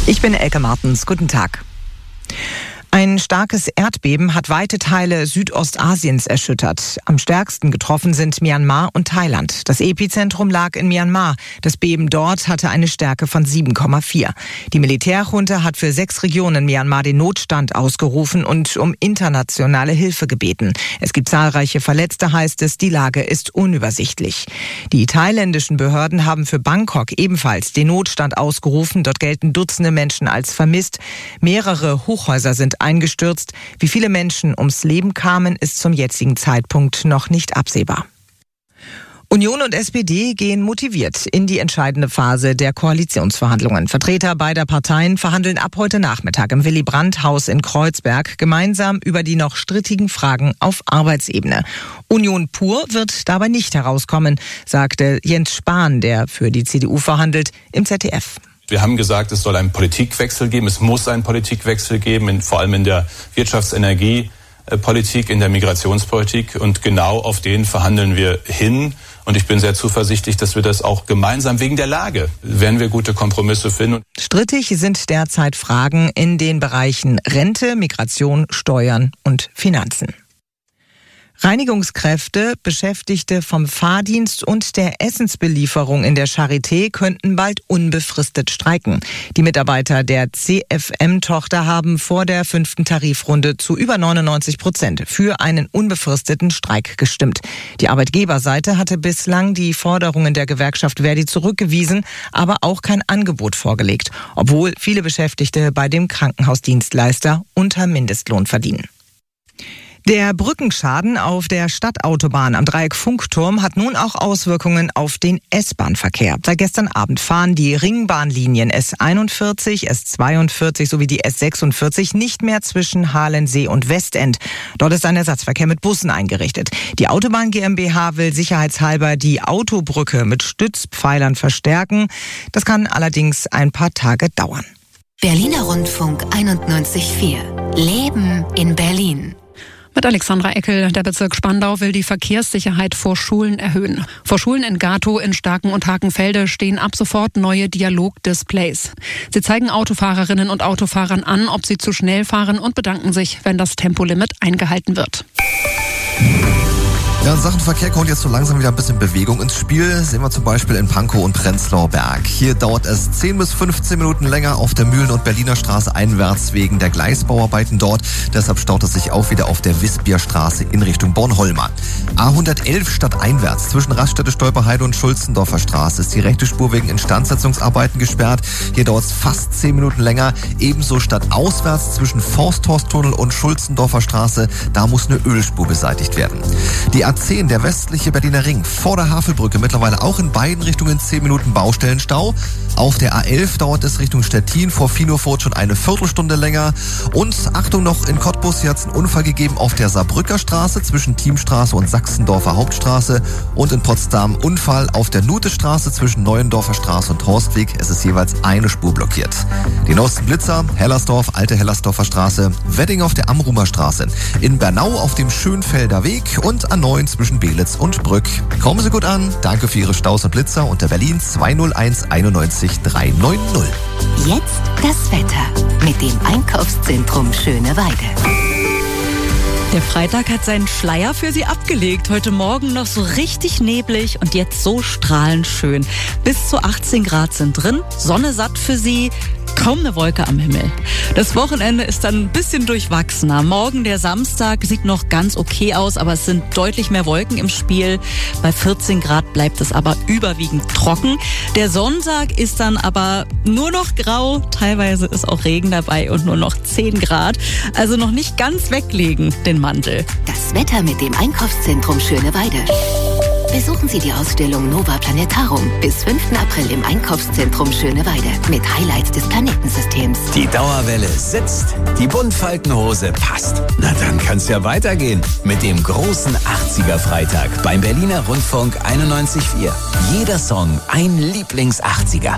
Ich bin Elke Martens. Guten Tag. Ein starkes Erdbeben hat weite Teile Südostasiens erschüttert. Am stärksten getroffen sind Myanmar und Thailand. Das Epizentrum lag in Myanmar. Das Beben dort hatte eine Stärke von 7,4. Die Militärjunta hat für 6 Regionen Myanmar den Notstand ausgerufen und um internationale Hilfe gebeten. Es gibt zahlreiche Verletzte, heißt es. Die Lage ist unübersichtlich. Die thailändischen Behörden haben für Bangkok ebenfalls den Notstand ausgerufen. Dort gelten Dutzende Menschen als vermisst. Mehrere Hochhäuser sind eingestürzt. Wie viele Menschen ums Leben kamen, ist zum jetzigen Zeitpunkt noch nicht absehbar. Union und SPD gehen motiviert in die entscheidende Phase der Koalitionsverhandlungen. Vertreter beider Parteien verhandeln ab heute Nachmittag im Willy-Brandt-Haus in Kreuzberg gemeinsam über die noch strittigen Fragen auf Arbeitsebene. Union pur wird dabei nicht herauskommen, sagte Jens Spahn, der für die CDU verhandelt, im ZDF. Wir haben gesagt, es soll einen Politikwechsel geben. Es muss einen Politikwechsel geben, vor allem in der Wirtschafts-Energiepolitik, in der Migrationspolitik. Und genau auf den verhandeln wir hin. Und ich bin sehr zuversichtlich, dass wir das auch gemeinsam wegen der Lage, werden wir gute Kompromisse finden. Strittig sind derzeit Fragen in den Bereichen Rente, Migration, Steuern und Finanzen. Reinigungskräfte, Beschäftigte vom Fahrdienst und der Essensbelieferung in der Charité könnten bald unbefristet streiken. Die Mitarbeiter der CFM-Tochter haben vor der 5. Tarifrunde zu über 99% für einen unbefristeten Streik gestimmt. Die Arbeitgeberseite hatte bislang die Forderungen der Gewerkschaft Verdi zurückgewiesen, aber auch kein Angebot vorgelegt, obwohl viele Beschäftigte bei dem Krankenhausdienstleister unter Mindestlohn verdienen. Der Brückenschaden auf der Stadtautobahn am Dreieck Funkturm hat nun auch Auswirkungen auf den S-Bahn-Verkehr. Seit gestern Abend fahren die Ringbahnlinien S41, S42 sowie die S46 nicht mehr zwischen Halensee und Westend. Dort ist ein Ersatzverkehr mit Bussen eingerichtet. Die Autobahn GmbH will sicherheitshalber die Autobrücke mit Stützpfeilern verstärken. Das kann allerdings ein paar Tage dauern. Berliner Rundfunk 91.4. Leben in Berlin. Mit Alexandra Eckel, der Bezirk Spandau will die Verkehrssicherheit vor Schulen erhöhen. Vor Schulen in Gatow, in Starken und Hakenfelde stehen ab sofort neue Dialogdisplays. Sie zeigen Autofahrerinnen und Autofahrern an, ob sie zu schnell fahren und bedanken sich, wenn das Tempolimit eingehalten wird. Ja, in Sachen Verkehr kommt jetzt so langsam wieder ein bisschen Bewegung ins Spiel. Sehen wir zum Beispiel in Pankow und Prenzlauer Berg. Hier dauert es 10 bis 15 Minuten länger auf der Mühlen- und Berliner Straße einwärts wegen der Gleisbauarbeiten dort. Deshalb staut es sich auch wieder auf der Wispierstraße in Richtung Bornholmer. A111 stadteinwärts zwischen Raststätte, Stolperheide und Schulzendorfer Straße ist die rechte Spur wegen Instandsetzungsarbeiten gesperrt. Hier dauert es fast 10 Minuten länger. Ebenso stadtauswärts zwischen Forsthorsttunnel und Schulzendorfer Straße. Da muss eine Ölspur beseitigt werden. Die A10, der westliche Berliner Ring, vor der Havelbrücke, mittlerweile auch in beiden Richtungen 10 Minuten Baustellenstau. Auf der A11 dauert es Richtung Stettin vor Finofurt schon eine Viertelstunde länger. Und Achtung noch, in Cottbus, hier hat es einen Unfall gegeben auf der Saarbrücker Straße zwischen Thiemstraße und Sachsendorfer Hauptstraße. Und in Potsdam Unfall auf der Nutestraße zwischen Neuendorfer Straße und Horstweg. Es ist jeweils eine Spur blockiert. Die neuesten Blitzer, Hellersdorf, alte Hellersdorfer Straße, Wedding auf der Amrumer Straße, in Bernau auf dem Schönfelder Weg und A9 zwischen Belitz und Brück. Kommen Sie gut an. Danke für Ihre Staus und Blitzer unter Berlin 201 91 390. Jetzt das Wetter mit dem Einkaufszentrum Schöneweide. Der Freitag hat seinen Schleier für Sie abgelegt. Heute Morgen noch so richtig neblig und jetzt so strahlend schön. Bis zu 18 Grad sind drin, Sonne satt für Sie. Kaum eine Wolke am Himmel. Das Wochenende ist dann ein bisschen durchwachsener. Morgen, der Samstag, sieht noch ganz okay aus, aber es sind deutlich mehr Wolken im Spiel. Bei 14 Grad bleibt es aber überwiegend trocken. Der Sonntag ist dann aber nur noch grau. Teilweise ist auch Regen dabei und nur noch 10 Grad. Also noch nicht ganz weglegen, den Mantel. Das Wetter mit dem Einkaufszentrum Schöneweide. Besuchen Sie die Ausstellung Nova Planetarum bis 5. April im Einkaufszentrum Schöneweide mit Highlights des Planetensystems. Die Dauerwelle sitzt, die Buntfaltenhose passt. Na dann kann's ja weitergehen mit dem großen 80er-Freitag beim Berliner Rundfunk 91.4. Jeder Song ein Lieblings-80er.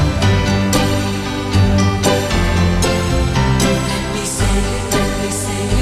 Let me say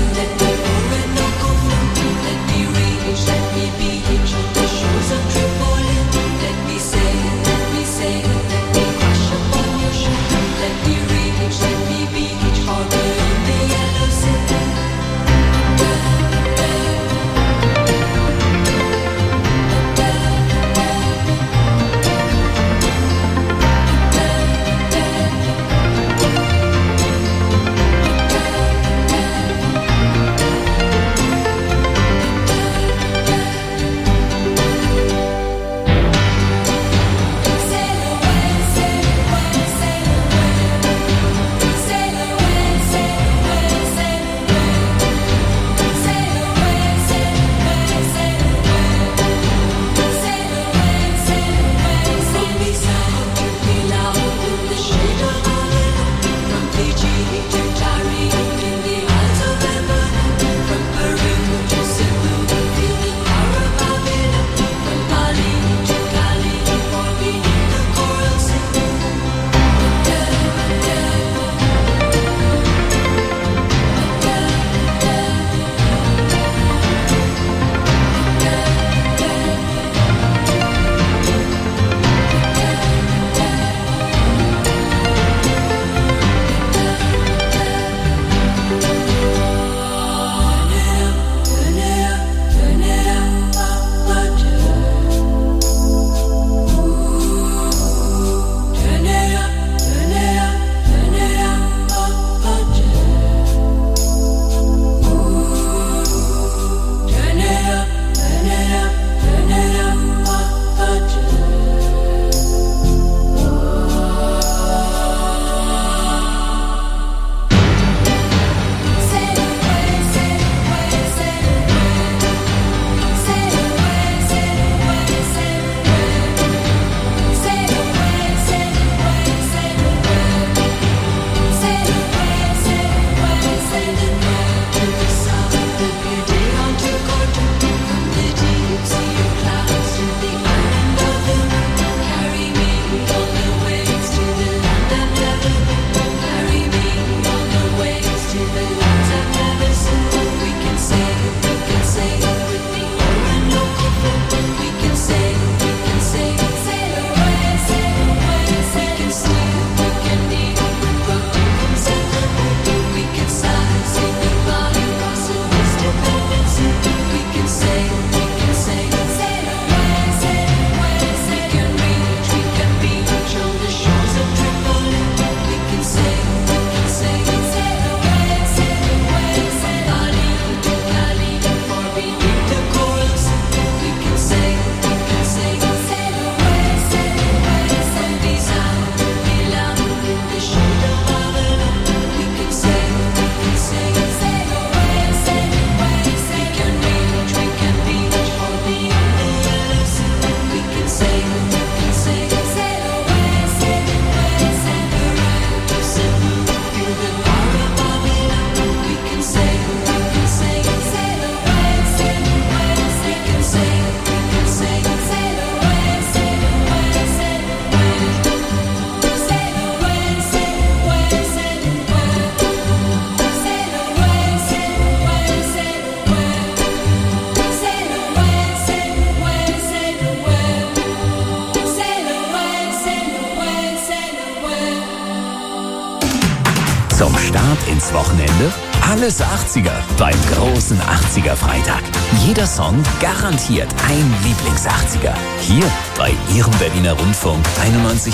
Zum Start ins Wochenende alles 80er beim großen 80er Freitag. Jeder Song garantiert ein Lieblings-80er. Hier bei Ihrem Berliner Rundfunk 91.4.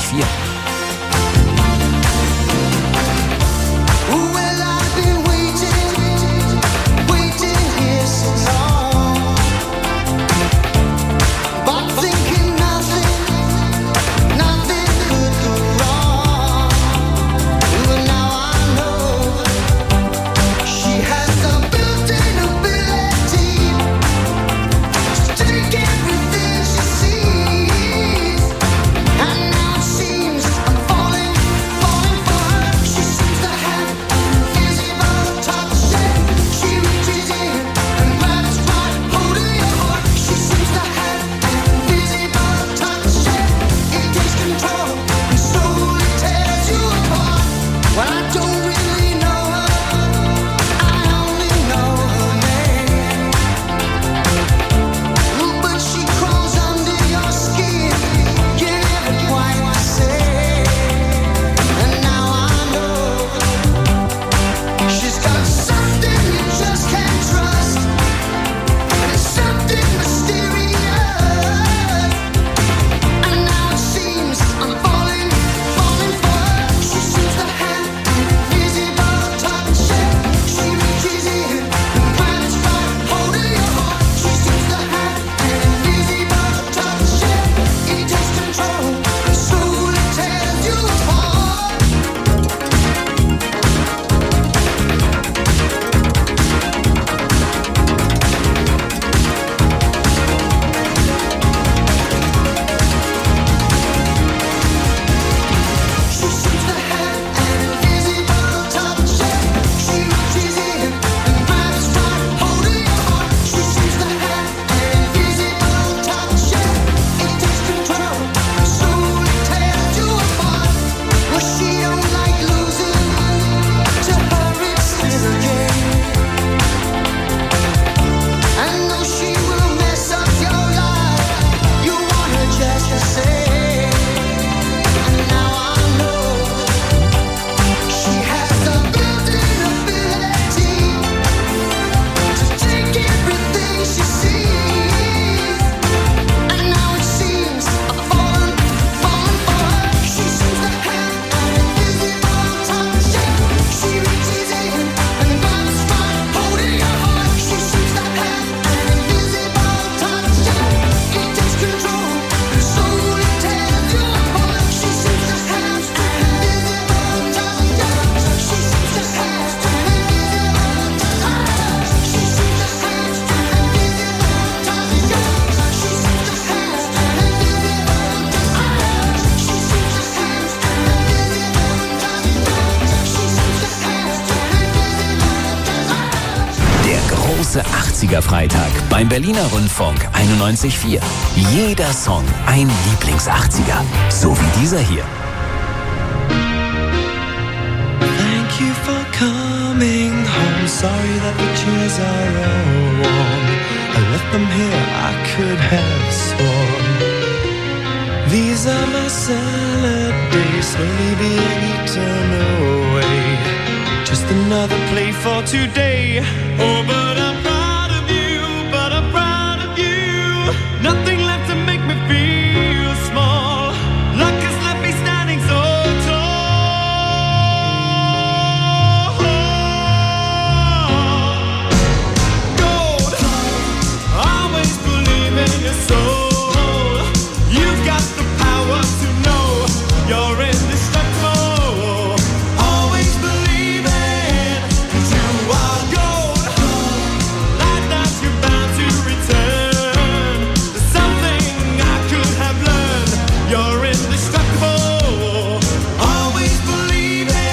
große 80er-Freitag beim Berliner Rundfunk 91.4. Jeder Song ein Lieblings-80er, so wie dieser hier. Thank you for coming home. Sorry that the chairs are all warm. I left them here, I could have sworn. These are my salad days, slowly being eaten away. Just another play for today. Oh, but I'm proud of you, but I'm proud of you. Nothing left to make me feel small. Luck has left me standing so tall. Gold, always believe in your soul. You've got the power to know you're indestructible. Always believe it, 'cause you are gold. Like that you're bound to return. There's something I could have learned. You're indestructible. Always believe it.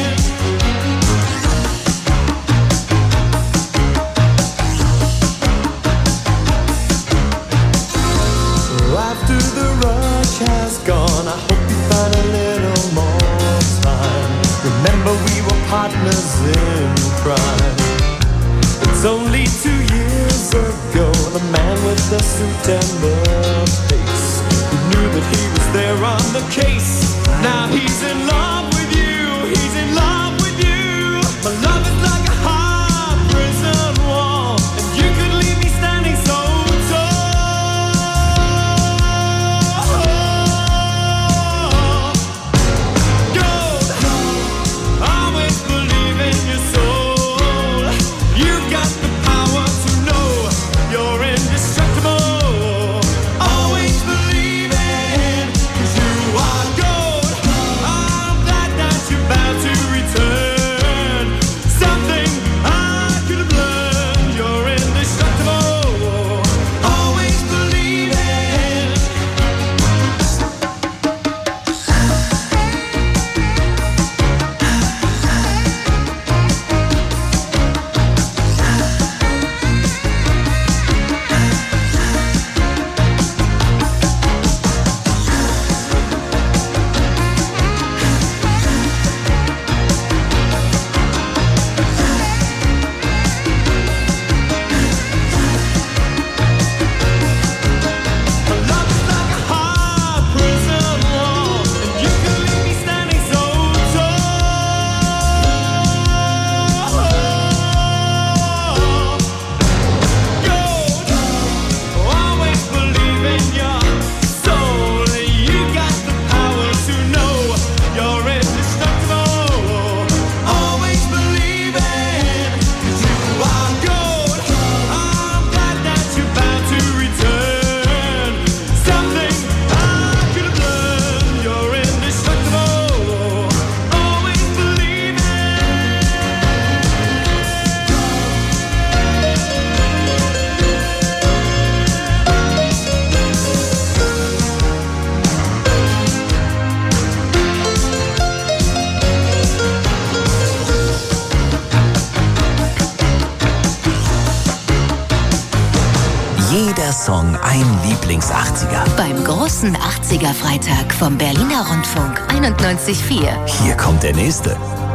After the rush has gone, I hope you find a little more time. Remember we were partners in crime. It's only 2 years ago, the man with the suit and the face, who knew that he was there on the case. Now he's in love with you, he's in love with you. Song ein Lieblings-80er. Beim großen 80er-Freitag vom Berliner Rundfunk 91.4. Hier kommt der nächste.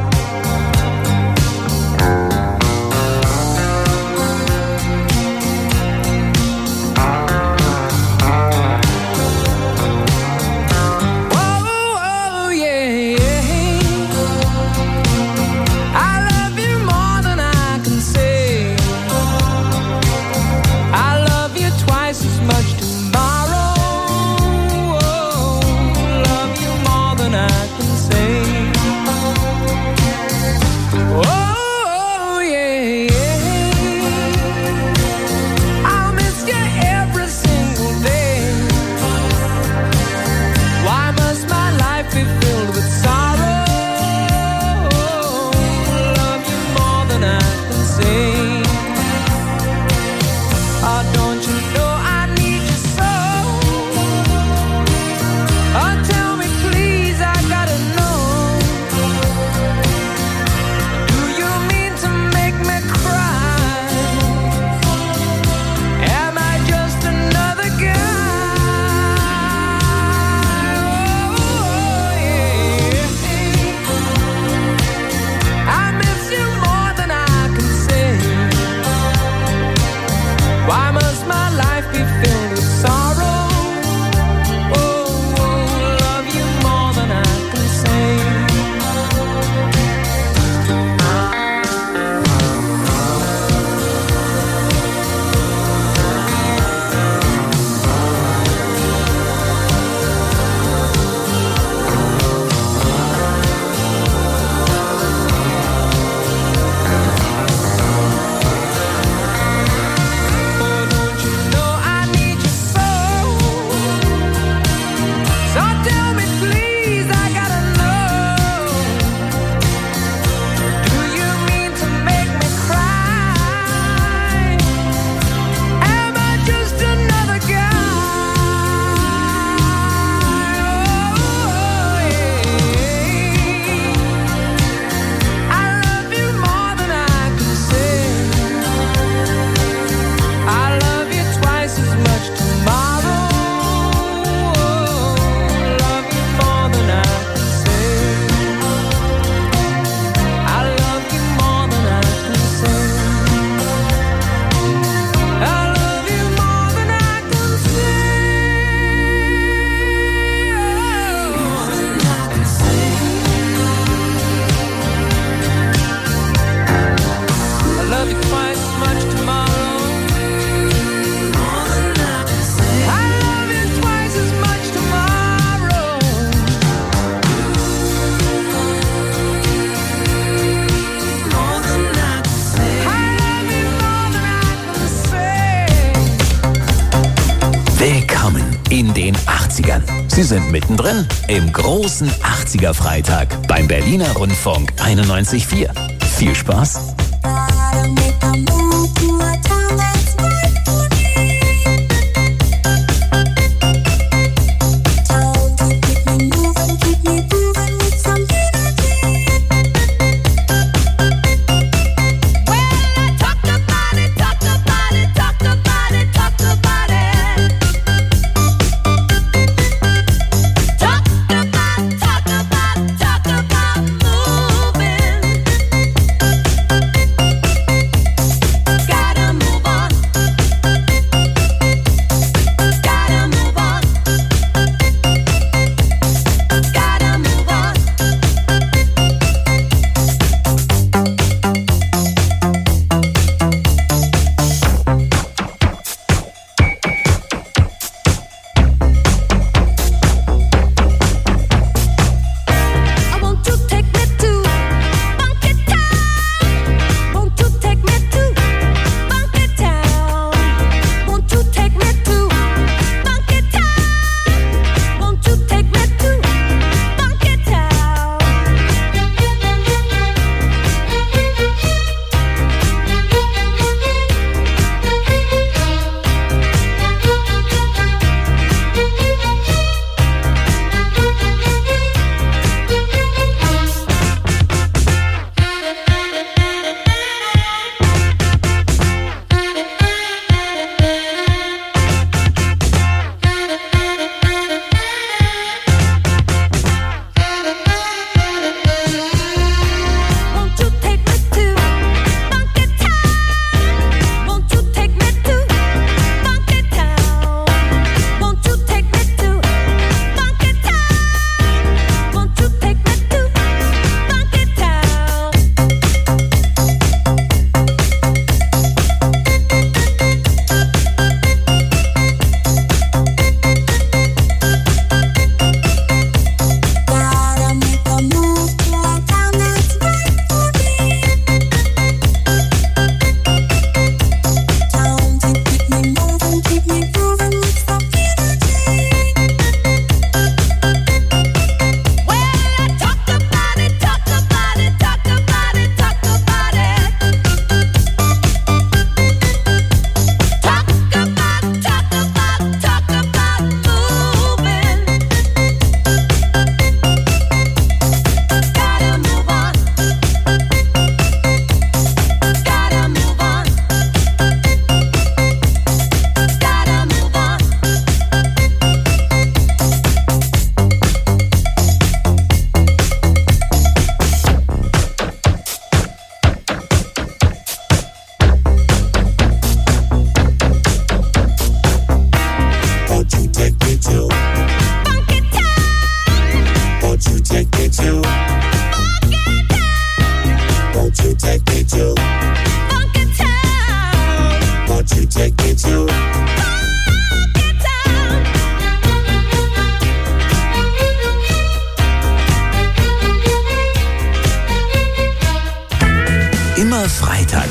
in den 80ern. Sie sind mittendrin im großen 80er-Freitag beim Berliner Rundfunk 91.4. Viel Spaß! Gotta move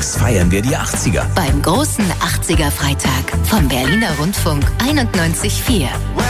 Unterwegs feiern wir die 80er. Beim großen 80er Freitag vom Berliner Rundfunk 91.4.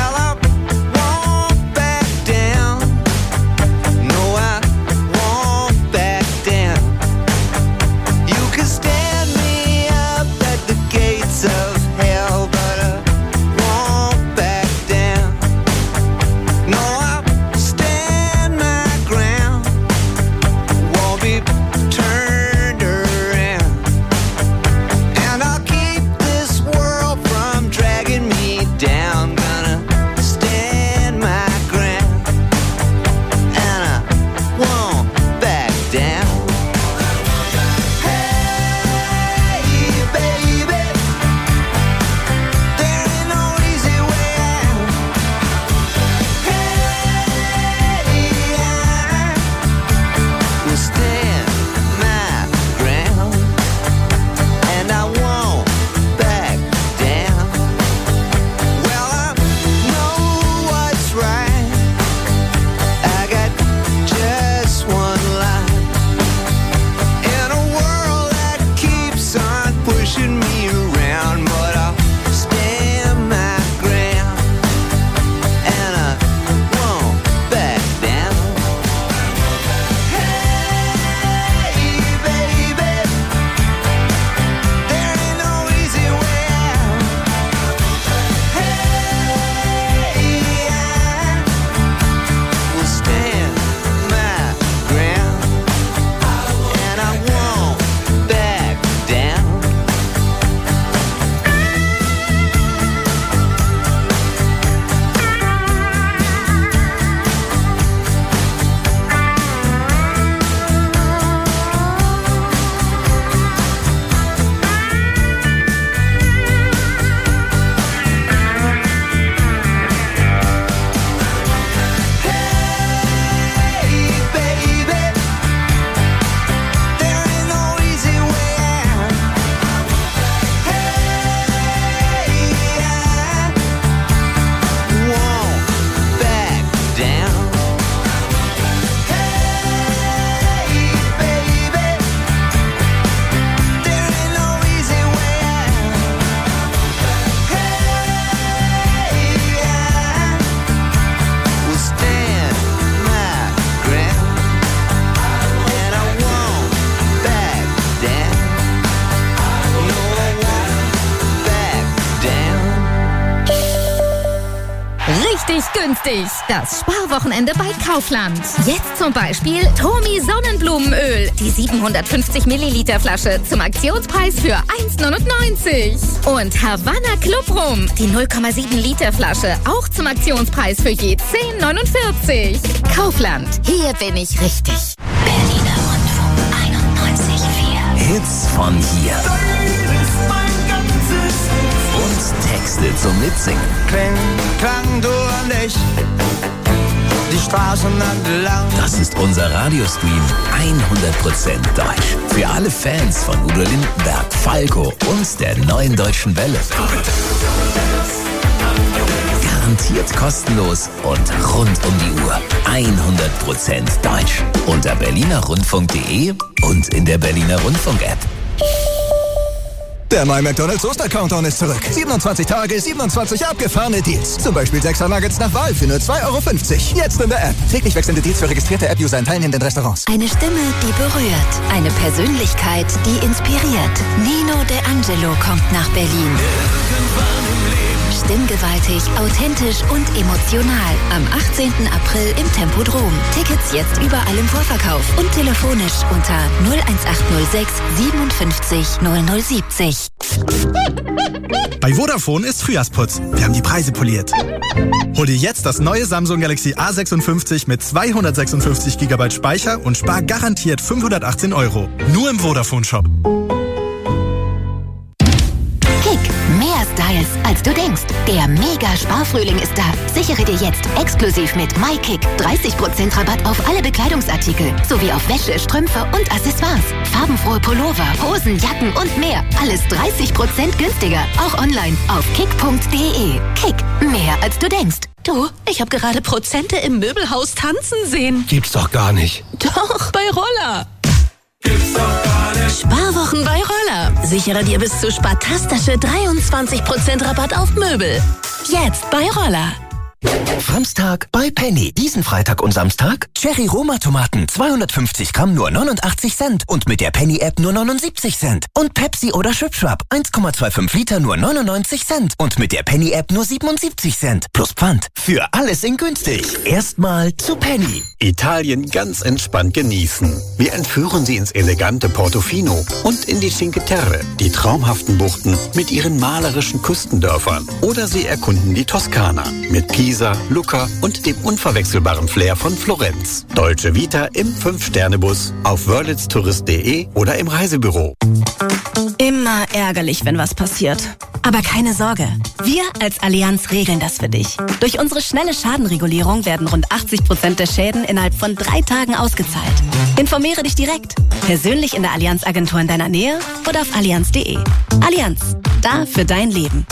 Richtig günstig. Das Sparwochenende bei Kaufland. Jetzt zum Beispiel Tomi Sonnenblumenöl. Die 750 Milliliter Flasche zum Aktionspreis für 1,99. Und Havanna Club Rum. Die 0,7 Liter Flasche auch zum Aktionspreis für je 10,49. Kaufland. Hier bin ich richtig. Berliner Rundfunk 91.4. Hits von hier. Und Texte zum Mitsingen. Klang du und ich, die Straßen entlang. Das ist unser Radiostream 100% deutsch. Für alle Fans von Udo Lindenberg, Falco und der Neuen Deutschen Welle. Garantiert kostenlos und rund um die Uhr. 100% deutsch. Unter berlinerrundfunk.de und in der Berliner Rundfunk-App. Der neue McDonald's Oster-Countdown ist zurück. 27 Tage, 27 abgefahrene Deals. Zum Beispiel 6er Nuggets nach Wahl für nur 2,50 €. Jetzt in der App. Täglich wechselnde Deals für registrierte App-User in teilnehmenden Restaurants. Eine Stimme, die berührt. Eine Persönlichkeit, die inspiriert. Nino D'Angelo kommt nach Berlin. Stimmgewaltig, authentisch und emotional. Am 18. April im Tempodrom. Tickets jetzt überall im Vorverkauf und telefonisch unter 01806 57 0070. Bei Vodafone ist Frühjahrsputz. Wir haben die Preise poliert. Hol dir jetzt das neue Samsung Galaxy A56 mit 256 GB Speicher und spar garantiert 518 €. Nur im Vodafone-Shop. Kick, mehr Styles, als du denkst. Der Mega-Sparfrühling ist da. Sichere dir jetzt exklusiv mit MyKick 30% Rabatt auf alle Bekleidungsartikel, sowie auf Wäsche, Strümpfe und Accessoires. Farbenfrohe Pullover, Hosen, Jacken und mehr. Alles 30% günstiger. Auch online auf kick.de. Kick, mehr als du denkst. Du, ich habe gerade Prozente im Möbelhaus tanzen sehen. Gibt's doch gar nicht. Doch, bei Roller. Gibt's doch gar nicht. Sparwochen bei Roller. Sichere dir bis zu spartastische 23% Rabatt auf Möbel. Jetzt bei Roller. Samstag bei Penny. Diesen Freitag und Samstag Cherry Roma Tomaten 250 Gramm nur 89 Cent und mit der Penny App nur 79 Cent. Und Pepsi oder Schwipschwapp 1,25 Liter nur 99 Cent und mit der Penny App nur 77 Cent. Plus Pfand. Für alles in günstig. Erstmal zu Penny. Italien ganz entspannt genießen. Wir entführen Sie ins elegante Portofino und in die Cinque Terre, die traumhaften Buchten mit ihren malerischen Küstendörfern. Oder Sie erkunden die Toskana mit Pisa, Lucca und dem unverwechselbaren Flair von Florenz. Dolce Vita im 5-Sterne-Bus auf wörlitztourist.de oder im Reisebüro. Immer ärgerlich, wenn was passiert. Aber keine Sorge. Wir als Allianz regeln das für dich. Durch unsere schnelle Schadenregulierung werden rund 80% der Schäden innerhalb von 3 Tagen ausgezahlt. Informiere dich direkt. Persönlich in der Allianz-Agentur in deiner Nähe oder auf allianz.de. Allianz. Da für dein Leben.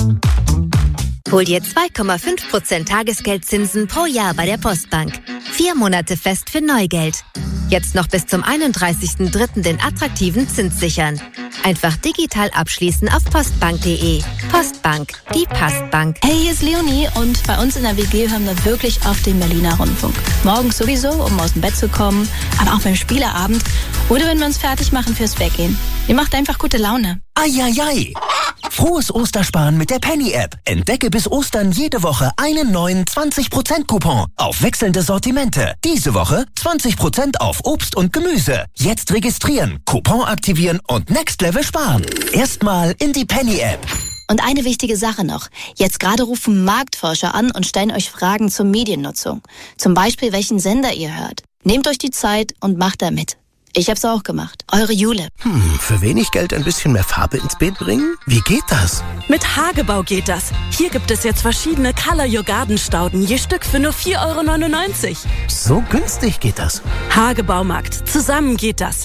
Hol dir 2,5% Tagesgeldzinsen pro Jahr bei der Postbank. 4 Monate fest für Neugeld. Jetzt noch bis zum 31.03. den attraktiven Zins sichern. Einfach digital abschließen auf postbank.de. Postbank, die Postbank. Hey, hier ist Leonie und bei uns in der WG hören wir wirklich oft den Berliner Rundfunk. Morgens sowieso, um aus dem Bett zu kommen, aber auch beim Spieleabend oder wenn wir uns fertig machen fürs Weggehen. Ihr macht einfach gute Laune. Eieiei! Frohes Ostersparen mit der Penny-App. Entdecke bis Ostern jede Woche einen neuen 20%-Coupon auf wechselnde Sortimente. Diese Woche 20% auf Obst und Gemüse. Jetzt registrieren, Coupon aktivieren und Next Level sparen. Erstmal in die Penny-App. Und eine wichtige Sache noch. Jetzt gerade rufen Marktforscher an und stellen euch Fragen zur Mediennutzung. Zum Beispiel, welchen Sender ihr hört. Nehmt euch die Zeit und macht da mit. Ich hab's auch gemacht. Eure Jule. Für wenig Geld ein bisschen mehr Farbe ins Beet bringen? Wie geht das? Mit Hagebau geht das. Hier gibt es jetzt verschiedene Color Your Garden Stauden, je Stück für nur 4,99 €. So günstig geht das. Hagebaumarkt. Zusammen geht das.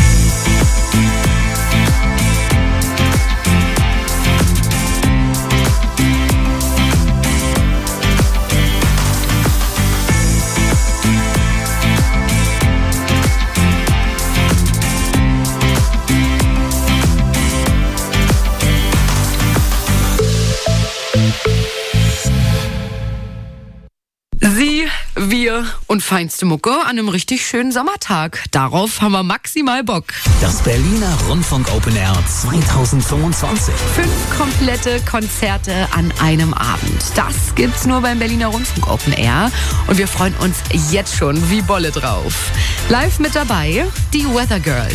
Sie, wir und feinste Mucke an einem richtig schönen Sommertag. Darauf haben wir maximal Bock. Das Berliner Rundfunk Open Air 2025. 5 komplette Konzerte an einem Abend. Das gibt's nur beim Berliner Rundfunk Open Air. Und wir freuen uns jetzt schon wie Bolle drauf. Live mit dabei die Weather Girls.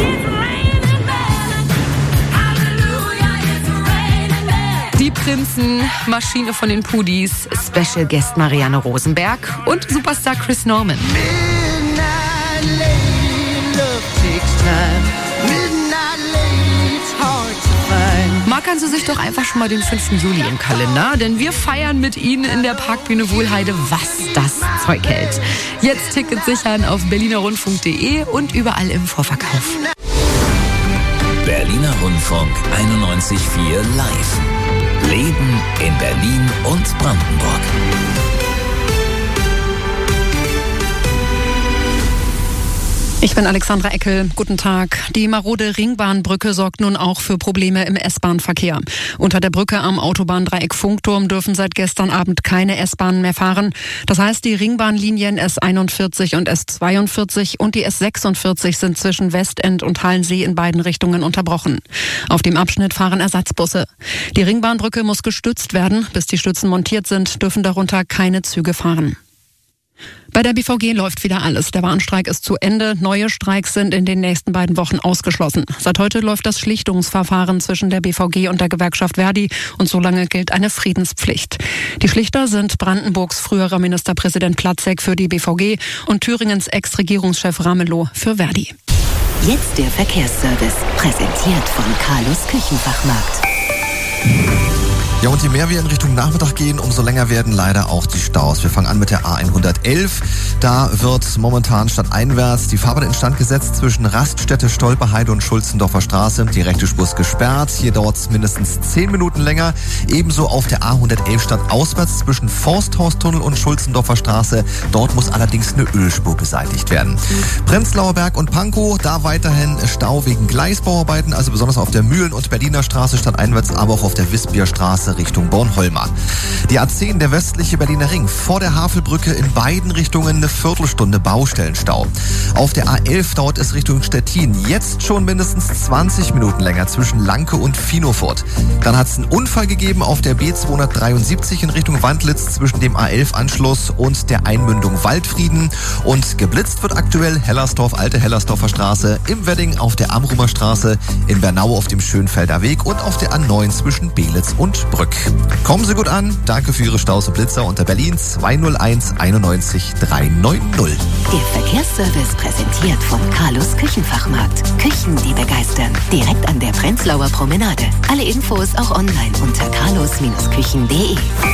Die Prinzen, Maschine von den Pudis, Special Guest Marianne Rosenberg und Superstar Chris Norman. Markern Sie sich doch einfach schon mal den 5. Juli im Kalender, denn wir feiern mit Ihnen in der Parkbühne Wuhlheide, was das Zeug hält. Jetzt Tickets sichern auf berlinerrundfunk.de und überall im Vorverkauf. Berliner Rundfunk 91.4 live. Leben in Berlin und Brandenburg. Ich bin Alexandra Eckel. Guten Tag. Die marode Ringbahnbrücke sorgt nun auch für Probleme im S-Bahn-Verkehr. Unter der Brücke am Autobahndreieck Funkturm dürfen seit gestern Abend keine S-Bahnen mehr fahren. Das heißt, die Ringbahnlinien S41 und S42 und die S46 sind zwischen Westend und Halensee in beiden Richtungen unterbrochen. Auf dem Abschnitt fahren Ersatzbusse. Die Ringbahnbrücke muss gestützt werden. Bis die Stützen montiert sind, dürfen darunter keine Züge fahren. Bei der BVG läuft wieder alles. Der Warnstreik ist zu Ende. Neue Streiks sind in den nächsten beiden Wochen ausgeschlossen. Seit heute läuft das Schlichtungsverfahren zwischen der BVG und der Gewerkschaft Verdi und solange gilt eine Friedenspflicht. Die Schlichter sind Brandenburgs früherer Ministerpräsident Platzek für die BVG und Thüringens Ex-Regierungschef Ramelow für Verdi. Jetzt der Verkehrsservice, präsentiert von Carlos Küchenfachmarkt. Ja, und je mehr wir in Richtung Nachmittag gehen, umso länger werden leider auch die Staus. Wir fangen an mit der A111. Da wird momentan stadteinwärts die Fahrbahn instand gesetzt zwischen Raststätte, Stolperheide und Schulzendorfer Straße. Die rechte Spur ist gesperrt. Hier dauert es mindestens 10 Minuten länger. Ebenso auf der A111 stadtauswärts zwischen Forsthaustunnel und Schulzendorfer Straße. Dort muss allerdings eine Ölspur beseitigt werden. Prenzlauer Berg und Pankow, da weiterhin Stau wegen Gleisbauarbeiten, also besonders auf der Mühlen- und Berliner Straße stadteinwärts, aber auch auf der Wispierstraße Richtung Bornholmer. Die A10, der westliche Berliner Ring, vor der Havelbrücke in beiden Richtungen eine Viertelstunde Baustellenstau. Auf der A11 dauert es Richtung Stettin jetzt schon mindestens 20 Minuten länger zwischen Lanke und Finofurt. Dann hat es einen Unfall gegeben auf der B273 in Richtung Wandlitz zwischen dem A11-Anschluss und der Einmündung Waldfrieden. Und geblitzt wird aktuell Hellersdorf, alte Hellersdorfer Straße, im Wedding auf der Amrumer Straße, in Bernau auf dem Schönfelder Weg und auf der A9 zwischen Belitz und Brück. Kommen Sie gut an. Danke für Ihre Staus und Blitzer unter Berlin 201 91 390. Der Verkehrsservice präsentiert von Carlos Küchenfachmarkt. Küchen, die begeistern. Direkt an der Prenzlauer Promenade. Alle Infos auch online unter carlos-küchen.de.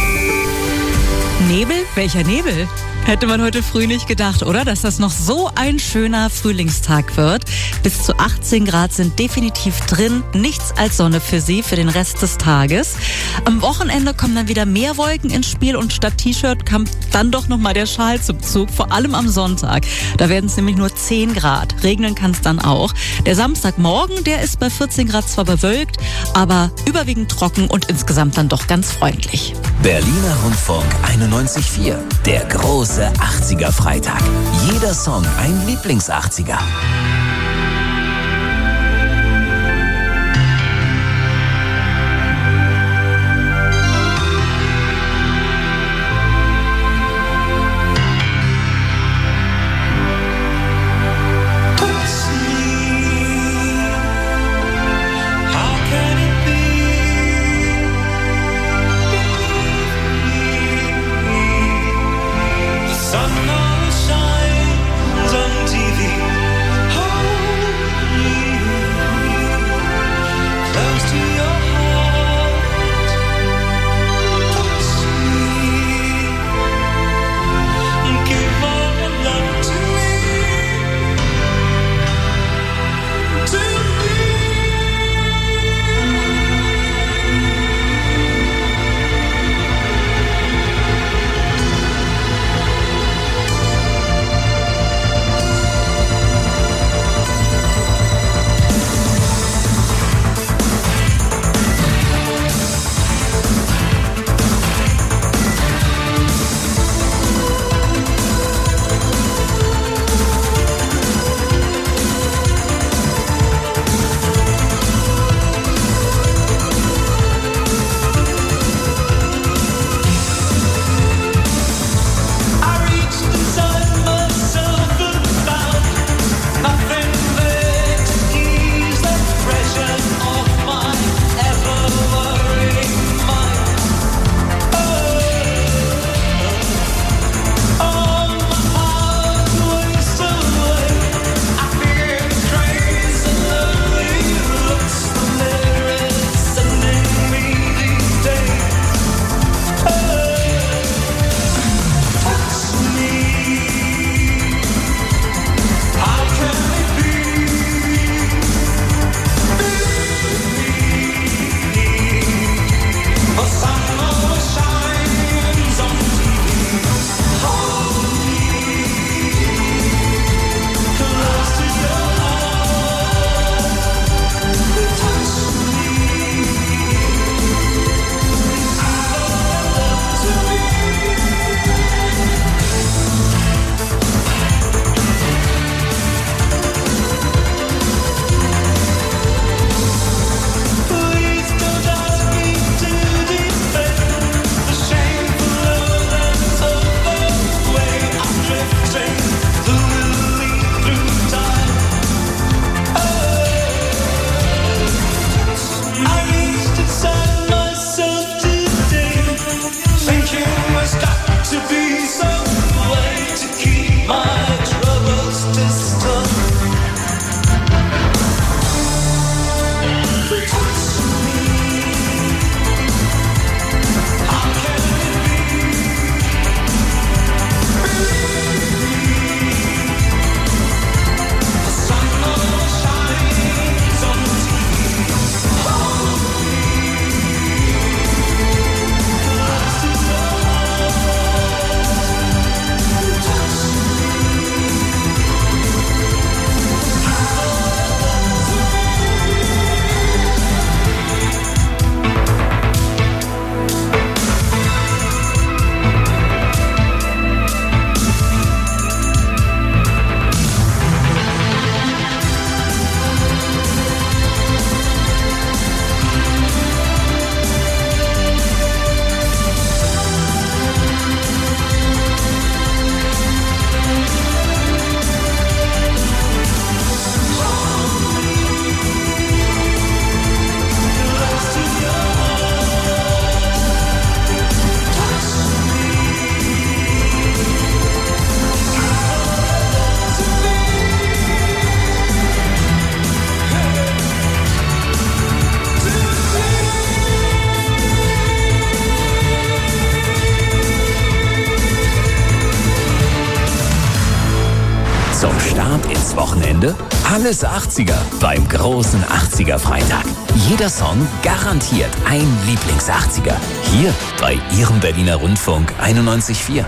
Nebel? Welcher Nebel? Hätte man heute früh nicht gedacht, oder? Dass das noch so ein schöner Frühlingstag wird. Bis zu 18 Grad sind definitiv drin. Nichts als Sonne für Sie für den Rest des Tages. Am Wochenende kommen dann wieder mehr Wolken ins Spiel und statt T-Shirt kam dann doch nochmal der Schal zum Zug. Vor allem am Sonntag. Da werden es nämlich nur 10 Grad. Regnen kann es dann auch. Der Samstagmorgen, der ist bei 14 Grad zwar bewölkt, aber überwiegend trocken und insgesamt dann doch ganz freundlich. Berliner Rundfunk 91.4. Der große 80er Freitag. Jeder Song ein Lieblings-80er. Sun always shines on TV. Wochenende? Alles 80er beim großen 80er Freitag. Jeder Song garantiert ein Lieblings-80er. Hier bei Ihrem Berliner Rundfunk 91.4.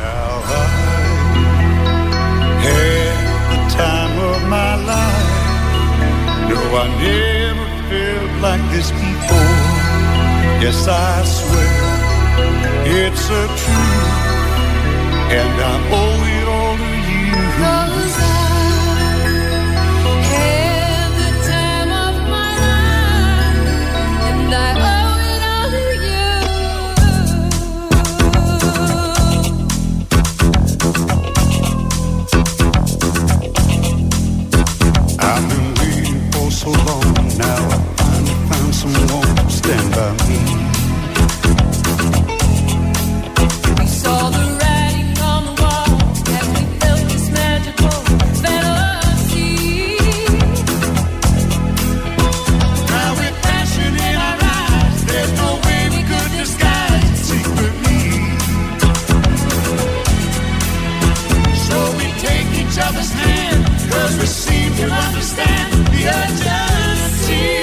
Time of my life. No, I never felt like this before. Yes, I swear it's a truth, and I owe it all to you. 'Cause I had the time of my life, and I owe it all to I've been waiting for so long now. I finally found someone to stand by me. We saw the writing on the wall as we felt this magical fantasy. Now with passion in our eyes, there's no way we could disguise it secretly. So we take each other's hand, 'cause we seem to understand the urgency.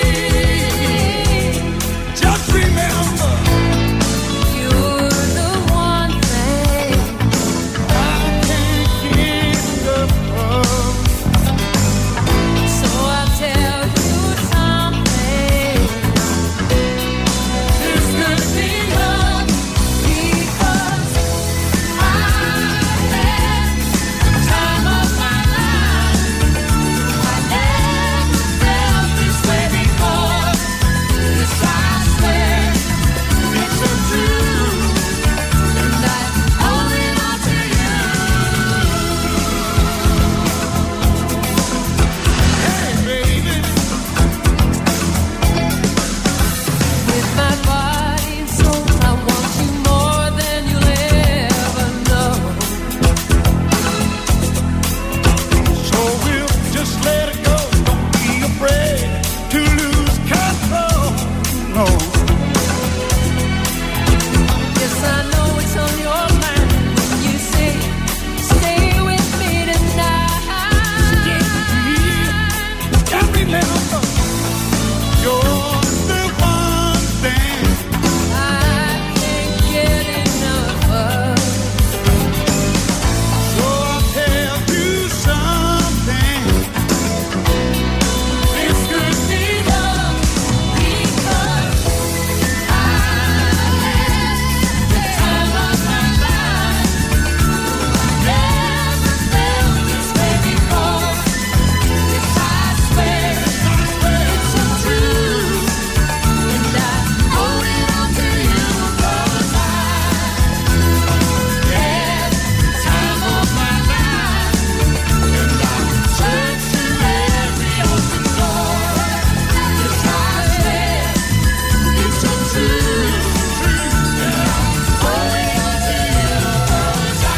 Just remember, you're the one thing I can't get enough of. So I'll tell you something. This could be love, because I had the time of my life. I never felt this way before. Yes, I swear it's a truth, and I owe it all to you. Hey, baby, with my body and soul, I want you more than you'll ever know. So we'll just let it go. Don't be afraid to lose control. No. Yes, I know it's on your mind when you say, stay with me tonight. Stay with me. And remember, you're the one thing I can't get enough of. So I'll tell you something. This could be love, because I had the time of my life. Never felt this way before. Yes, I swear it's a truth, and I owe it all to you. 'Cause I had the time of my life, and I turned to every open door. Yes, I swear it's a truth, and I owe it all to you. 'Cause I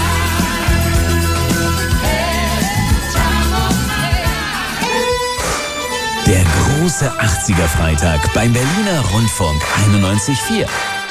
had the time of my life. Der große 80er Freitag beim Berliner Rundfunk 91.4.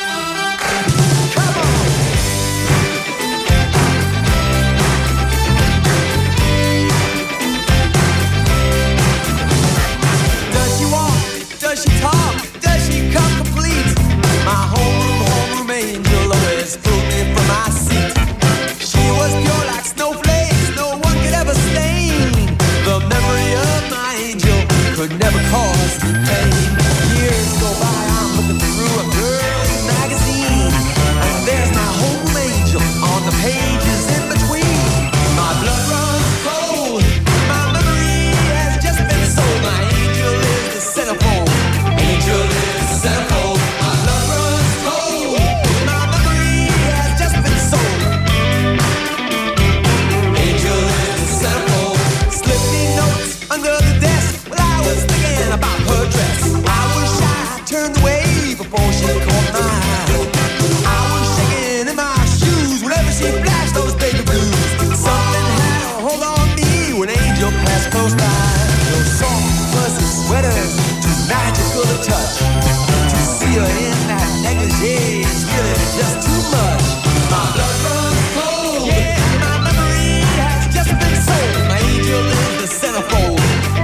Does she walk? Does she talk? Does she come complete? My homeroom angel always pulled me from my seat. She was pure like snowflakes, no one could ever stain. The memory of my angel could never cause me pain. Years go by, I'm looking through a girl's magazine, and there's my home angel on the pages in between. My blood runs cold, my memory has just been sold. My angel is the centerfold, angel is the centerfold. My blood runs cold, my memory has just been sold. Angel is the centerfold. Slip me notes under the desk while I was thinking about her dress. I was shy, turned away before she caught my eye. I was shaking in my shoes whenever she flashed those baby blues. Something had a hold on me when Angel passed close by. Those soft, fuzzy sweaters, too magical to touch. To see her in that negligee is really just too much. My blood runs cold, yeah, my memory has just been sold. My angel is the centerfold.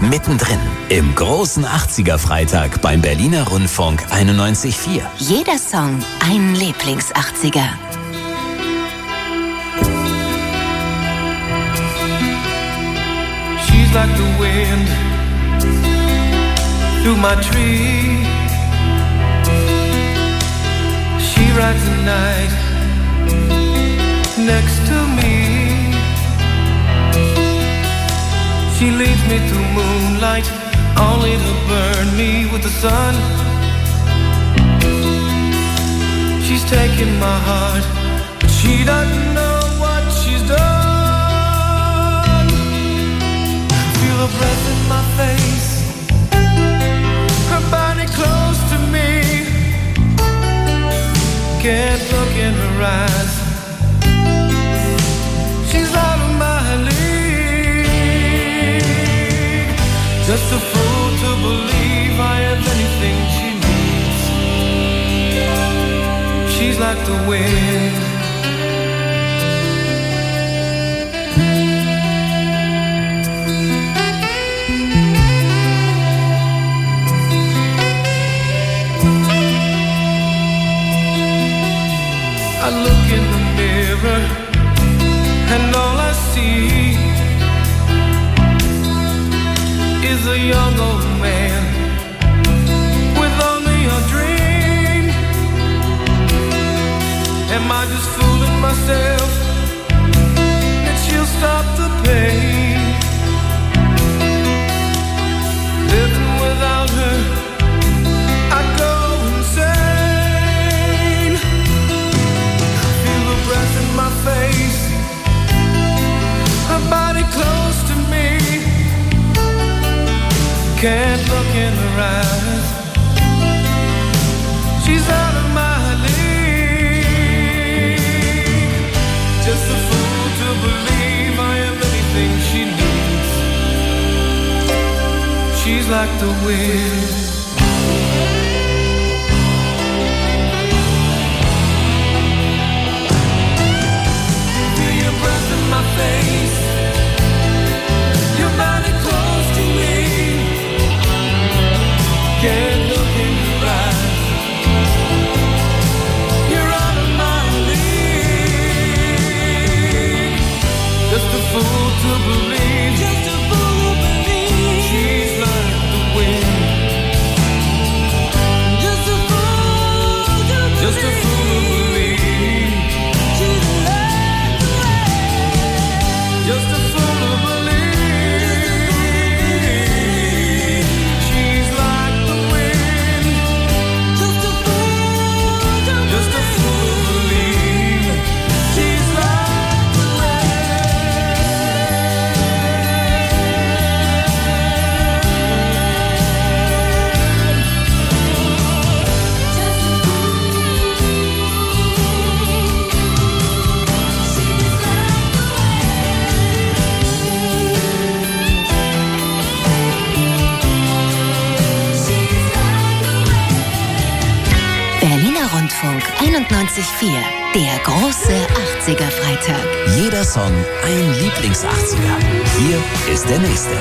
mittendrin im großen 80er-Freitag beim Berliner Rundfunk 91.4. Jeder Song ein Lieblings-80er. She's like the wind through my tree. She rides the night next to me. She leads me through moonlight, only to burn me with the sun. She's taking my heart, but she doesn't know what she's done. Feel her breath in my face, her body close to me. Can't look in her eyes, she's out of my league. Just a fool to believe I have anything she needs. She's like the wind. I look in the mirror and all I see is a young old man with only a dream. Am I just fooling myself that she'll stop the pain? Living without her, I go insane. Feel the breath in my face, her body close to me. Can't look in her eyes, she's out of my league. Just a fool to believe I am anything she needs. She's like the wind. Feel your breath in my face, your body close to me. Can't look in your eyes, you're out of my league. Just a fool to believe, just a fool to believe. She's like the wind. Just a fool to believe, just a fool to believe. She's like the wind. Just a fool to believe. She's like the wind. Just a fool to believe. She's like the Berliner Rundfunk 91.4. Der große 80er-Freitag. Jeder Song ein Lieblings-80er. Hier ist der nächste.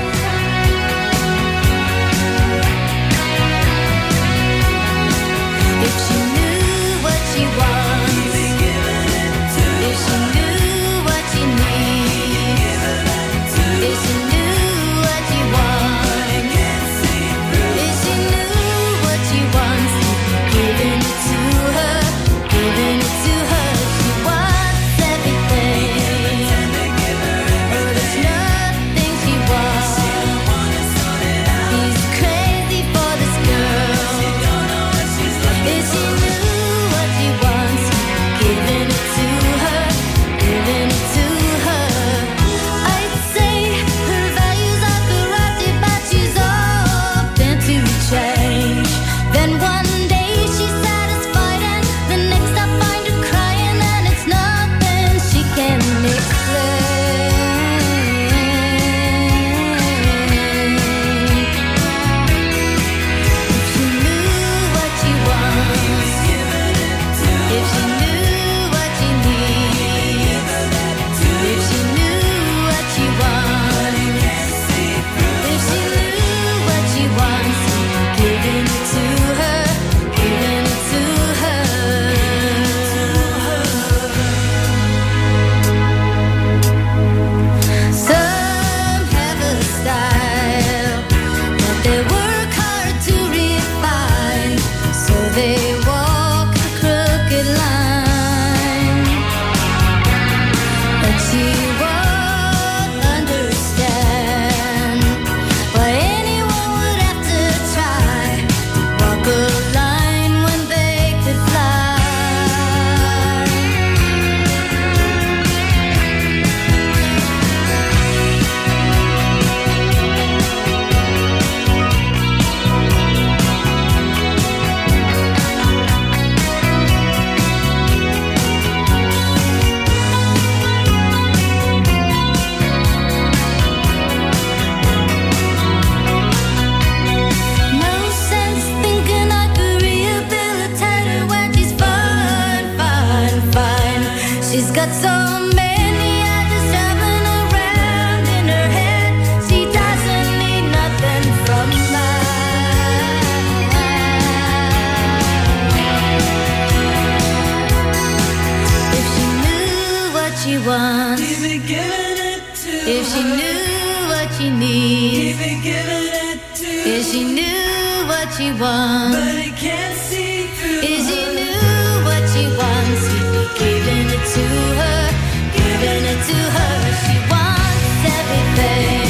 If she knew what she wants, if she knew what she needs, if she knew what she wants, if she knew what she wants, giving it to her, giving it to her. She wants everything, but there's nothing she wants. He's crazy for this girl. If she knew If she knew what she needs, if she knew what she wants, but I can't see through. If she knew what she wants, he'd be giving it to her, giving it to her. She wants everything.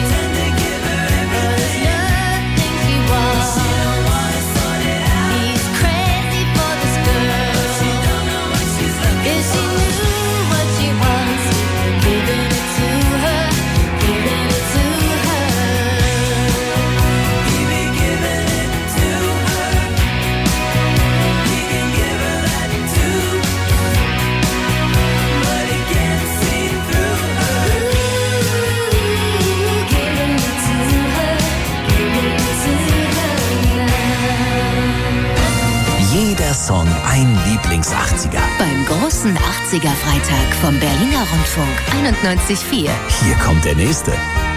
Song ein Lieblings-80er. Beim großen 80er-Freitag vom Berliner Rundfunk 91.4. Hier kommt der nächste.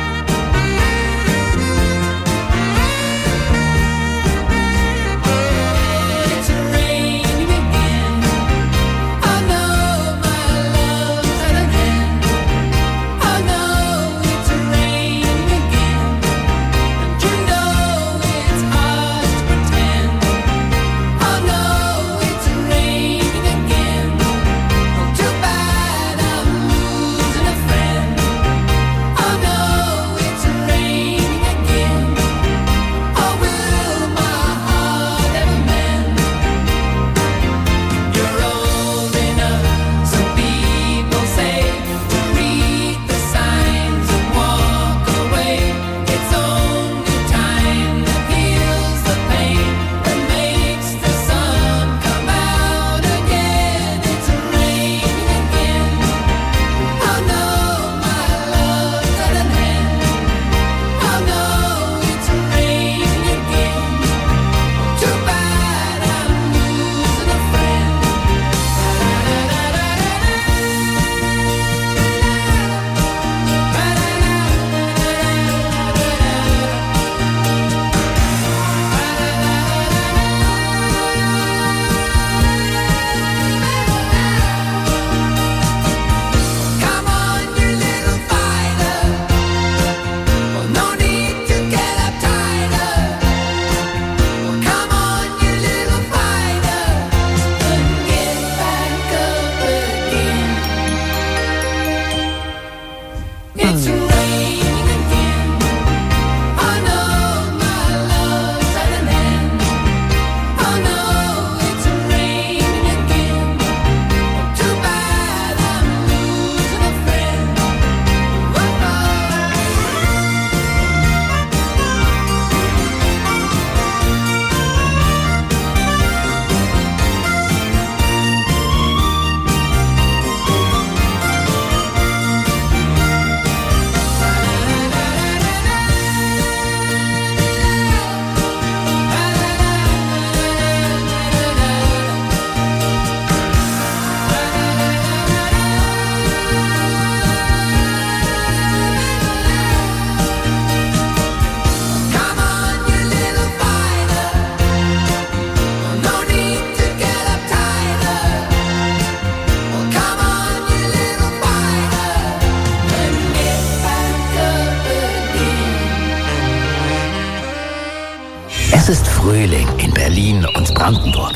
Es ist Frühling in Berlin und Brandenburg.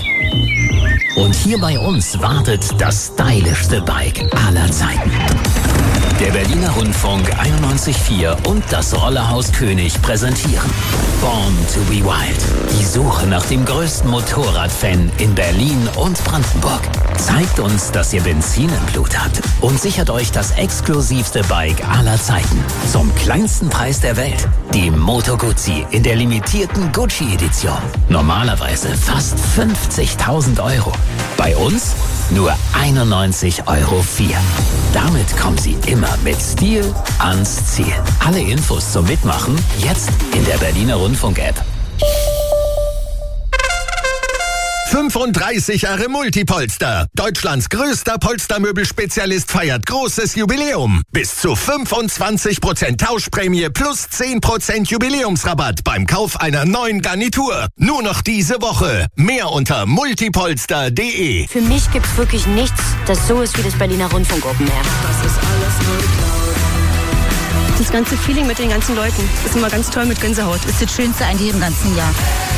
Und hier bei uns wartet das stylischste Bike aller Zeiten. Der Berliner Rundfunk 91.4 und das Rollerhaus König präsentieren Born to be Wild. Die Suche nach dem größten Motorradfan in Berlin und Brandenburg. Zeigt uns, dass ihr Benzin im Blut habt und sichert euch das exklusivste Bike aller Zeiten. Zum kleinsten Preis der Welt. Die Moto Guzzi in der limitierten Gucci-Edition. Normalerweise fast 50.000 €. Bei uns nur 91,04 €. Damit kommen Sie immer mit Stil ans Ziel. Alle Infos zum Mitmachen jetzt in der Berliner Rundfunk-App. 35 Jahre Multipolster. Deutschlands größter Polstermöbelspezialist feiert großes Jubiläum. Bis zu 25% Tauschprämie plus 10% Jubiläumsrabatt beim Kauf einer neuen Garnitur. Nur noch diese Woche. Mehr unter multipolster.de. Für mich gibt's wirklich nichts, das so ist wie das Berliner Rundfunk Open Air. Das ist alles nur das ganze Feeling mit den ganzen Leuten ist immer ganz toll mit Gänsehaut. Ist das Schönste eigentlich im ganzen Jahr.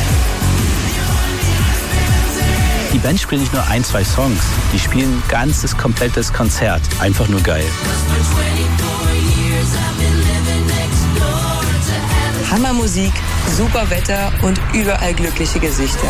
Die Band spielt nicht nur 1, 2 Songs, die spielen ein ganzes, komplettes Konzert. Einfach nur geil. Hammermusik, super Wetter und überall glückliche Gesichter.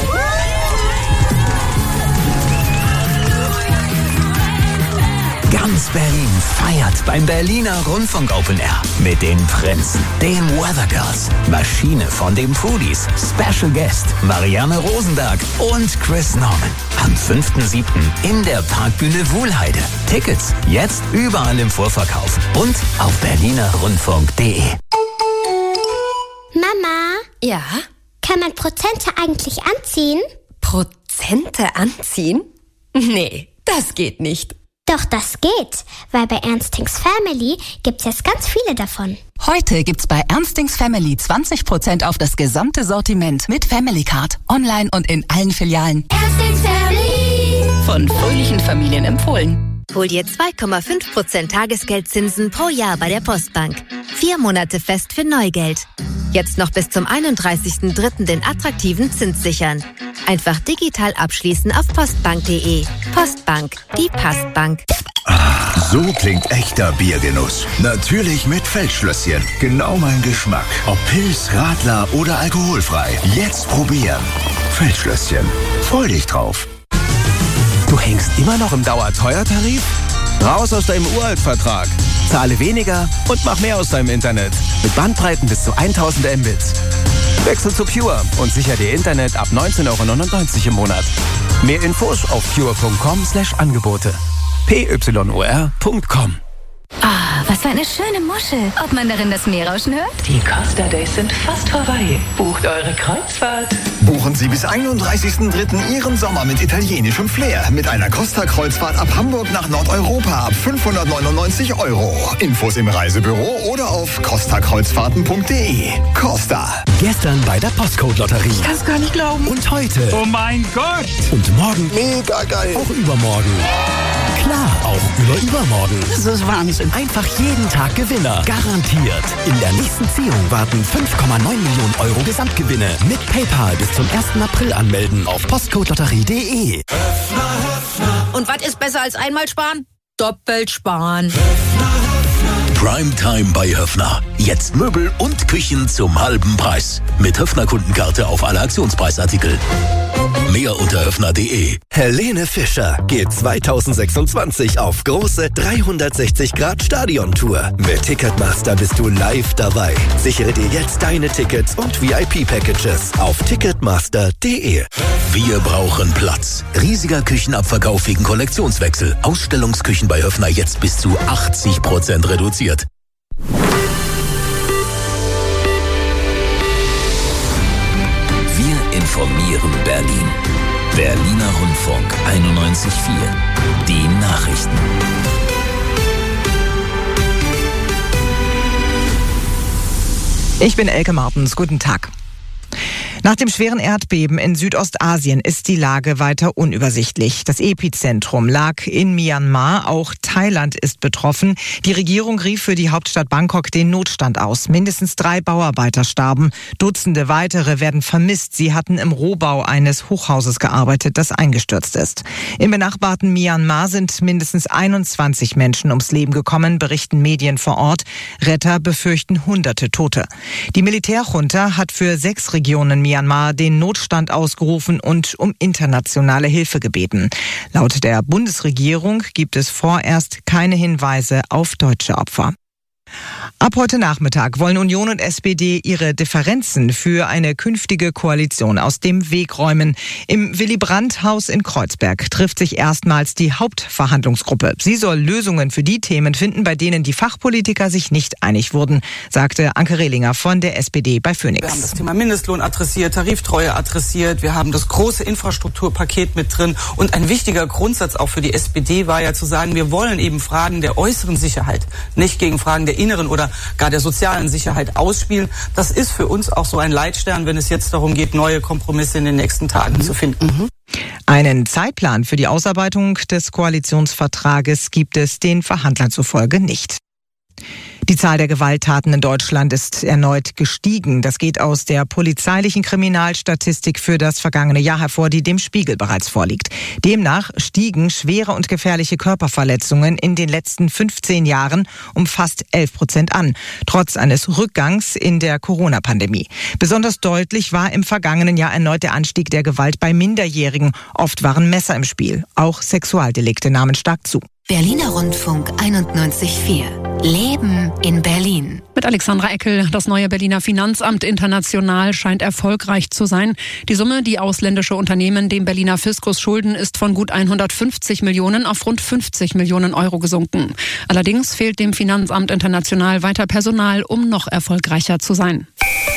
Ganz Berlin feiert beim Berliner Rundfunk Open Air mit den Prinzen, den Weather Girls, Maschine von den Foodies, Special Guest Marianne Rosenberg und Chris Norman. Am 5.7. in der Parkbühne Wuhlheide. Tickets jetzt überall im Vorverkauf und auf berlinerrundfunk.de. Mama? Ja? Kann man Prozente eigentlich anziehen? Prozente anziehen? Nee, das geht nicht. Doch, das geht, weil bei Ernstings Family gibt's jetzt ganz viele davon. Heute gibt's bei Ernstings Family 20% auf das gesamte Sortiment mit Family Card, online und in allen Filialen. Ernstings Family! Von fröhlichen Familien empfohlen. Hol dir 2,5% Tagesgeldzinsen pro Jahr bei der Postbank. 4 Monate fest für Neugeld. Jetzt noch bis zum 31.03. den attraktiven Zins sichern. Einfach digital abschließen auf postbank.de. Postbank, die Passbank. So klingt echter Biergenuss. Natürlich mit Feldschlösschen. Genau mein Geschmack. Ob Pils, Radler oder alkoholfrei. Jetzt probieren. Feldschlösschen. Freu dich drauf. Du hängst immer noch im Dauerteuertarif? Raus aus deinem Uraltvertrag. Zahle weniger und mach mehr aus deinem Internet. Mit Bandbreiten bis zu 1000 Mbits. Wechsel zu Pure und sicher dir Internet ab 19,99 € im Monat. Mehr Infos auf pure.com/Angebote. pyur.com. Ah, was für eine schöne Muschel. Ob man darin das Meer rauschen hört? Die Costa Days sind fast vorbei. Bucht eure Kreuzfahrt. Buchen Sie bis 31.03. Ihren Sommer mit italienischem Flair. Mit einer Costa-Kreuzfahrt ab Hamburg nach Nordeuropa ab 599 €. Infos im Reisebüro oder auf costakreuzfahrten.de. Costa. Gestern bei der Postcode-Lotterie. Ich kann's gar nicht glauben. Und heute. Oh mein Gott. Und morgen. Mega geil. Auch übermorgen. Klar, auch übermorgen. Das ist Wahnsinn. Einfach jeden Tag Gewinner. Garantiert. In der nächsten Ziehung warten 5,9 Millionen € Gesamtgewinne. Mit PayPal bis zum 1. April anmelden auf postcodelotterie.de. Und was ist besser als einmal sparen? Doppelt sparen. Primetime bei Höffner. Jetzt Möbel und Küchen zum halben Preis. Mit Höffner-Kundenkarte auf alle Aktionspreisartikel. Mehr unter höffner.de. Helene Fischer geht 2026 auf große 360-Grad-Stadion-Tour. Mit Ticketmaster bist du live dabei. Sichere dir jetzt deine Tickets und VIP-Packages auf ticketmaster.de. Wir brauchen Platz. Riesiger Küchenabverkauf wegen Kollektionswechsel. Ausstellungsküchen bei Höffner jetzt bis zu 80% reduziert. Wir informieren Berlin. Berliner Rundfunk 91.4. Die Nachrichten. Ich bin Elke Martens. Guten Tag. Nach dem schweren Erdbeben in Südostasien ist die Lage weiter unübersichtlich. Das Epizentrum lag in Myanmar, auch Thailand ist betroffen. Die Regierung rief für die Hauptstadt Bangkok den Notstand aus. Mindestens 3 Bauarbeiter starben. Dutzende weitere werden vermisst. Sie hatten im Rohbau eines Hochhauses gearbeitet, das eingestürzt ist. Im benachbarten Myanmar sind mindestens 21 Menschen ums Leben gekommen, berichten Medien vor Ort. Retter befürchten Hunderte Tote. Die Militärjunta hat für 6 Regionen Myanmar den Notstand ausgerufen und um internationale Hilfe gebeten. Laut der Bundesregierung gibt es vorerst keine Hinweise auf deutsche Opfer. Ab heute Nachmittag wollen Union und SPD ihre Differenzen für eine künftige Koalition aus dem Weg räumen. Im Willy-Brandt-Haus in Kreuzberg trifft sich erstmals die Hauptverhandlungsgruppe. Sie soll Lösungen für die Themen finden, bei denen die Fachpolitiker sich nicht einig wurden, sagte Anke Rehlinger von der SPD bei Phoenix. Wir haben das Thema Mindestlohn adressiert, Tariftreue adressiert, wir haben das große Infrastrukturpaket mit drin und ein wichtiger Grundsatz auch für die SPD war ja zu sagen, wir wollen eben Fragen der äußeren Sicherheit nicht gegen Fragen der inneren oder gar der sozialen Sicherheit ausspielen. Das ist für uns auch so ein Leitstern, wenn es jetzt darum geht, neue Kompromisse in den nächsten Tagen zu finden. Einen Zeitplan für die Ausarbeitung des Koalitionsvertrages gibt es den Verhandlern zufolge nicht. Die Zahl der Gewalttaten in Deutschland ist erneut gestiegen. Das geht aus der polizeilichen Kriminalstatistik für das vergangene Jahr hervor, die dem Spiegel bereits vorliegt. Demnach stiegen schwere und gefährliche Körperverletzungen in den letzten 15 Jahren um fast 11% an, trotz eines Rückgangs in der Corona-Pandemie. Besonders deutlich war im vergangenen Jahr erneut der Anstieg der Gewalt bei Minderjährigen. Oft waren Messer im Spiel. Auch Sexualdelikte nahmen stark zu. Berliner Rundfunk 91.4. Leben in Berlin. Mit Alexandra Eckel. Das neue Berliner Finanzamt International scheint erfolgreich zu sein. Die Summe, die ausländische Unternehmen dem Berliner Fiskus schulden, ist von gut 150 Millionen auf rund 50 Millionen Euro gesunken. Allerdings fehlt dem Finanzamt International weiter Personal, um noch erfolgreicher zu sein.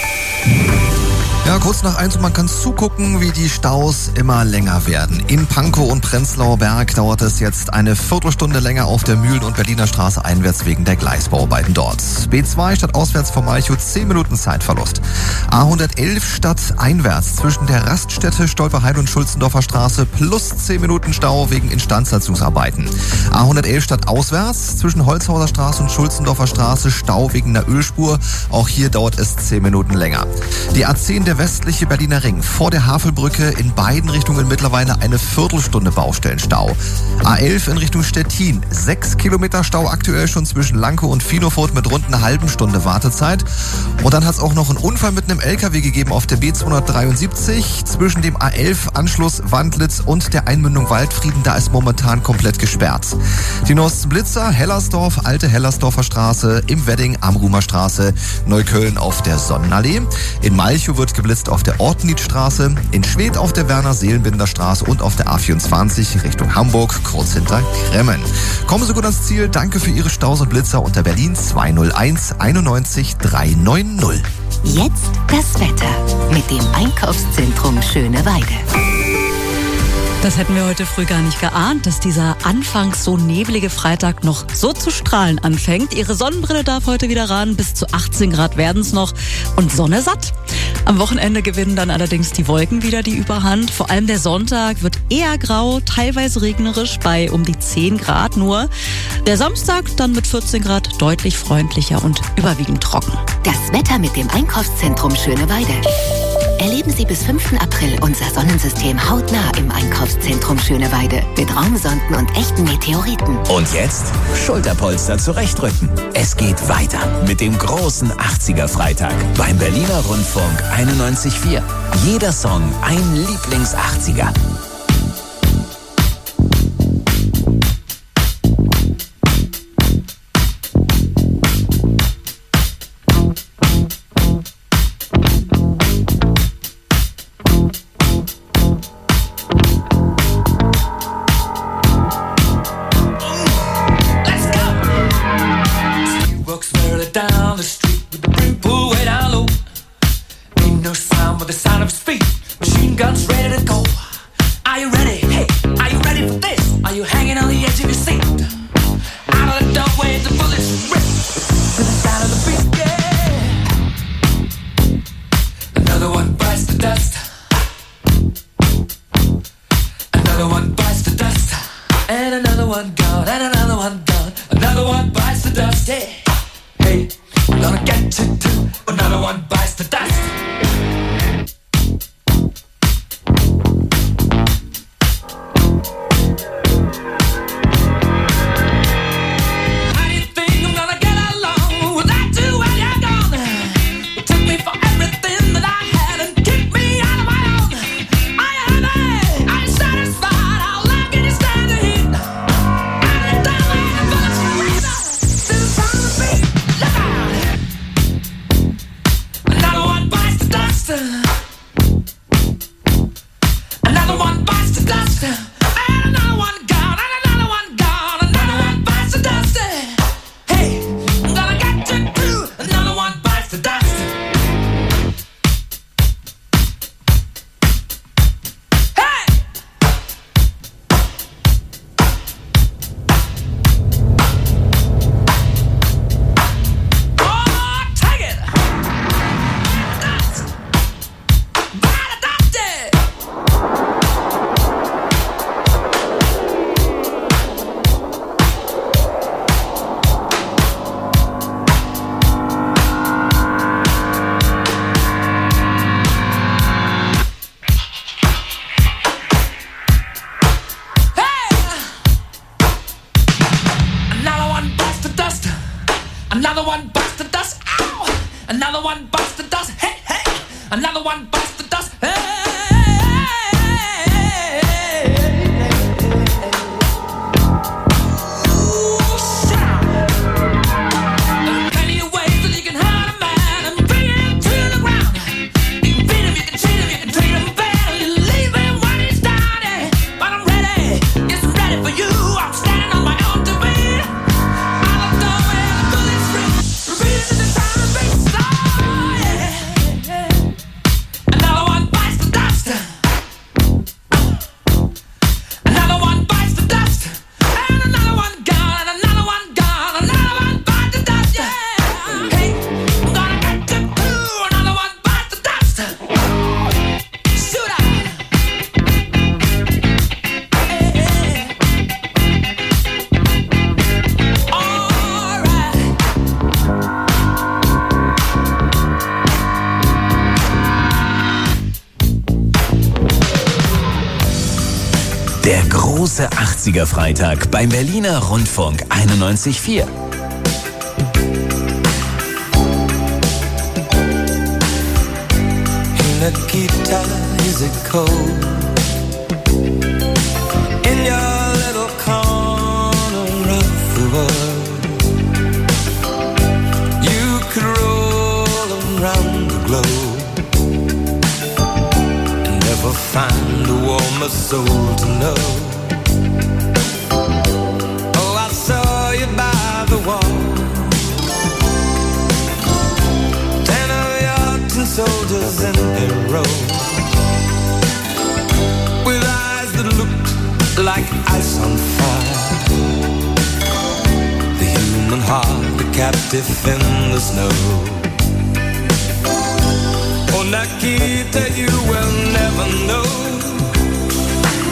Ja, kurz nach 1 und man kann zugucken, wie die Staus immer länger werden. In Pankow und Prenzlauer Berg dauert es jetzt eine Viertelstunde länger auf der Mühlen- und Berliner Straße einwärts wegen der Gleisbauarbeiten dort. B2 statt auswärts von Malchow 10 Minuten Zeitverlust. A111 statt einwärts zwischen der Raststätte Stolperheide und Schulzendorfer Straße plus 10 Minuten Stau wegen Instandsetzungsarbeiten. A111 statt auswärts zwischen Holzhauser Straße und Schulzendorfer Straße Stau wegen der Ölspur. Auch hier dauert es 10 Minuten länger. Die A10 der westliche Berliner Ring vor der Havelbrücke in beiden Richtungen mittlerweile eine Viertelstunde Baustellenstau. A11 in Richtung Stettin 6 Kilometer Stau aktuell schon zwischen Lankow und Finofurt mit rund einer halben Stunde Wartezeit. Und dann hat es auch noch einen Unfall mit einem LKW gegeben auf der B273 zwischen dem A11 Anschluss Wandlitz und der Einmündung Waldfrieden. Da ist momentan komplett gesperrt. Die neuesten Blitzer Hellersdorf, Alte Hellersdorfer Straße, im Wedding Amrumer Straße, Neukölln auf der Sonnenallee. In Malchow wird geblitzt auf der Ortenliedstraße, in Schwedt auf der Werner-Seelenbinder Straße und auf der A24 Richtung Hamburg, kurz hinter Kremmen. Kommen Sie gut ans Ziel. Danke für Ihre Staus und Blitzer unter Berlin 201 91 390. Jetzt das Wetter mit dem Einkaufszentrum Schöneweide. Das hätten wir heute früh gar nicht geahnt, dass dieser anfangs so nebelige Freitag noch so zu strahlen anfängt. Ihre Sonnenbrille darf heute wieder ran, bis zu 18 Grad werden es noch und Sonne satt. Am Wochenende gewinnen dann allerdings die Wolken wieder die Überhand. Vor allem der Sonntag wird eher grau, teilweise regnerisch bei um die 10 Grad nur. Der Samstag dann mit 14 Grad deutlich freundlicher und überwiegend trocken. Das Wetter mit dem Einkaufszentrum Schöneweide. Erleben Sie bis 5. April unser Sonnensystem hautnah im Einkaufszentrum Schöneweide mit Raumsonden und echten Meteoriten. Und jetzt Schulterpolster zurechtrücken. Es geht weiter mit dem großen 80er-Freitag beim Berliner Rundfunk 91.4. Jeder Song ein Lieblings-80er. Another one bites the dust. Ow! Another one bites the dust. Hey, hey! Another one bites the dust. Hey! Der große 80er-Freitag beim Berliner Rundfunk 91.4. Nikita, is it cold in your little corner of the world? You could roll around the globe and never find a warmer soul to know. Oh, I saw you by the wall, 10 of your tin soldiers in a row, with eyes that looked like ice on fire. The human heart, a captive in the snow. Oh, Nikita, you will never know